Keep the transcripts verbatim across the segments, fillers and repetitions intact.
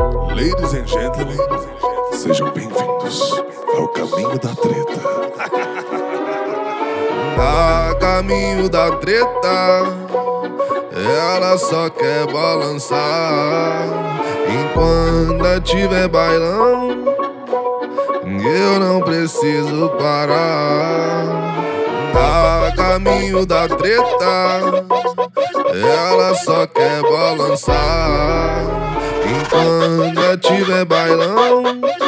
Ladies and gentlemen, sejam bem-vindos ao Caminho da Treta. A caminho da treta, ela só quer balançar. Enquanto tiver bailão, eu não preciso parar. A caminho da treta, ela só quer balançar. Enquanto tiver bailão,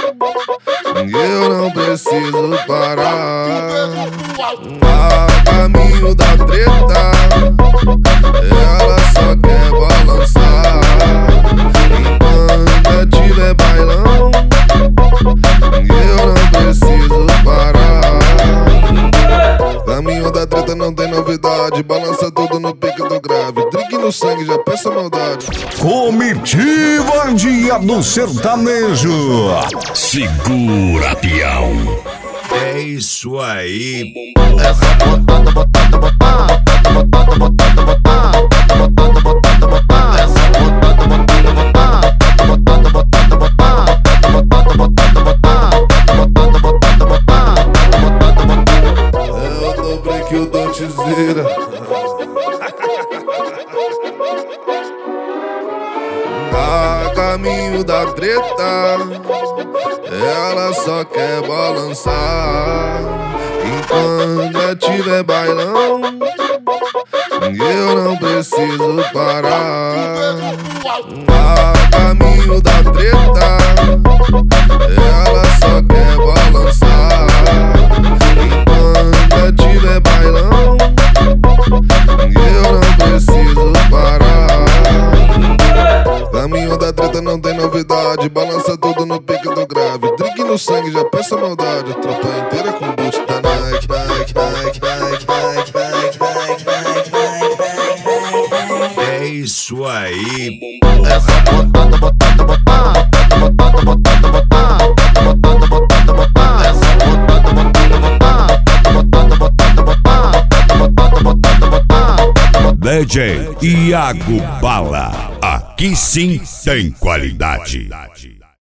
eu não preciso parar. A caminho da treta, ela só quer balançar. Enquanto tiver bailão, eu não preciso parar. Caminho da treta não tem novidade, balança tudo no pique do grave. Drink no sangue, já pensa maldade. Comitiva Dia do Sertanejo. Segura, peão. É isso aí. Essa botada, botada, botada, botada, botada, botada, botada, botada, botada. Essa botada, botada, botada, botada, botada, botada, botada, botada, botada, botada, botada, botada, botada. É o dobre que o dom te zira. A caminho da treta, ela só quer balançar. Enquanto tiver bailão, eu não preciso parar. A caminho da treta, ela só quer balançar. Enquanto tiver bailão, eu não preciso parar. Caminho da treta não tem novidade, balança tudo no pique do grave. Drink no sangue, já pensa maldade. Tropa inteira com boot da Nike, Nike, Nike, Nike, Nike, Nike, Nike, Nike, Nike. É isso aí. Essa botada, botada, botada, botada, botada, botada, botada, botada, botada. Essa botada, botada, botada, botada, botada, botada, botada, botada, botada. D J Iago Bala. Aqui sim tem qualidade.